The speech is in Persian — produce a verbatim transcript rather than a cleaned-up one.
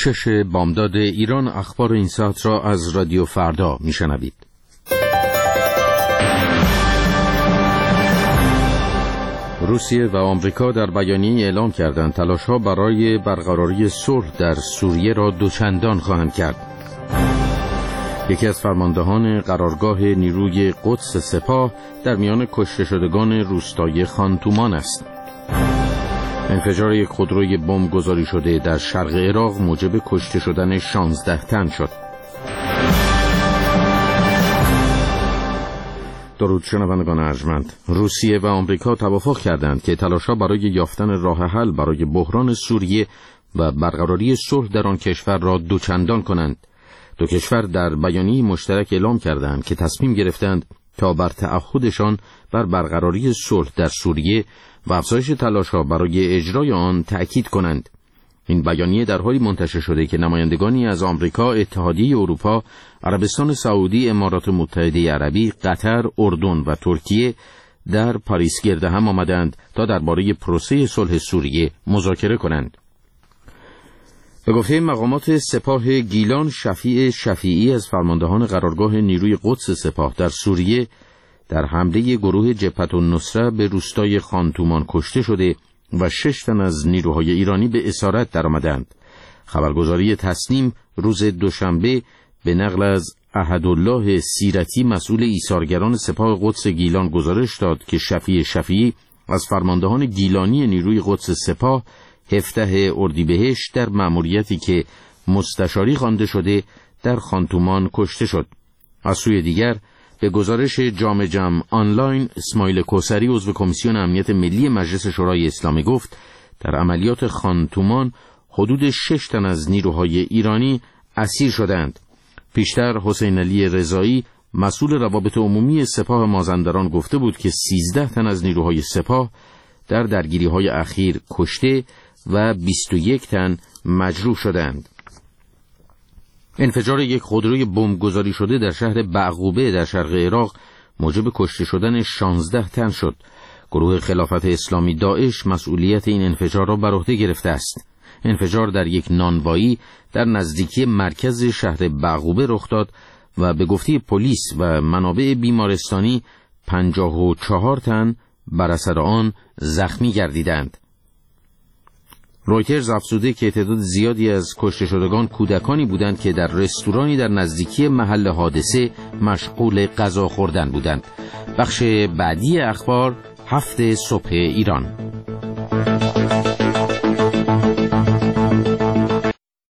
شش بامداد ایران اخبار این ساعت را از رادیو فردا میشنوید. روسیه و آمریکا در بیانیه اعلام کردند تلاش‌ها برای برقراری صلح در سوریه را دوچندان خواهند کرد. یکی از فرماندهان قرارگاه نیروی قدس سپاه در میان کشته شدگان روستای خانتومان است. انفجار یک خودروی بمب گذاری شده در شرق عراق موجب کشته شدن شانزده تن شد. درود شنوندگان ارجمند. روسیه و آمریکا توافق کردند که تلاش‌ها برای یافتن راه حل برای بحران سوریه و برقراری صلح در آن کشور را دوچندان کنند. دو کشور در بیانیه مشترک اعلام کردند که تصمیم گرفتند تا بر تعهدشان بر برقراری صلح در سوریه و افزایش تلاش‌ها برای اجرای آن تأکید کنند. این بیانیه در حالی منتشر شده که نمایندگانی از آمریکا، اتحادیه اروپا، عربستان سعودی، امارات متحده عربی، قطر، اردن و ترکیه در پاریس گرد هم آمدند تا درباره پروسه صلح سوریه مذاکره کنند. به گفته مقامات سپاه گیلان، شفیع شفیعی از فرماندهان قرارگاه نیروی قدس سپاه در سوریه در حمله گروه جبهة النصره به روستای خانتومان کشته شده و شش تن از نیروهای ایرانی به اسارت درآمدند. خبرگزاری تسنیم روز دوشنبه به نقل از احدالله سیرتی مسئول ایثارگران سپاه قدس گیلان گزارش داد که شفیع شفیعی از فرماندهان گیلانی نیروی قدس سپاه هفده اردیبهشت در مأموریتی که مستشاری خوانده شده در خانتومان کشته شد. از سوی دیگر به گزارش جام جم آنلاین، اسماعیل کوثری عضو کمیسیون امنیت ملی مجلس شورای اسلامی گفت در عملیات خانتومان حدود شش تن از نیروهای ایرانی اسیر شدند. پیشتر حسین علی رضایی مسئول روابط عمومی سپاه مازندران گفته بود که سیزده تن از نیروهای سپاه در درگیری‌های اخیر کشته و بیست و یک تن مجروح شدند. انفجار یک خودروی بمب گذاری شده در شهر بعقوبه در شرق عراق موجب کشته شدن شانزده تن شد. گروه خلافت اسلامی داعش مسئولیت این انفجار را بر عهده گرفته است. انفجار در یک نانوایی در نزدیکی مرکز شهر بعقوبه رخ داد و به گفته پلیس و منابع بیمارستانی پنجاه و چهار تن بر اثر آن زخمی گردیدند. رویترز افزوده که تعداد زیادی از کشته شدگان کودکانی بودند که در رستورانی در نزدیکی محل حادثه مشغول غذا خوردن بودند. بخش بعدی اخبار هفت صبح ایران.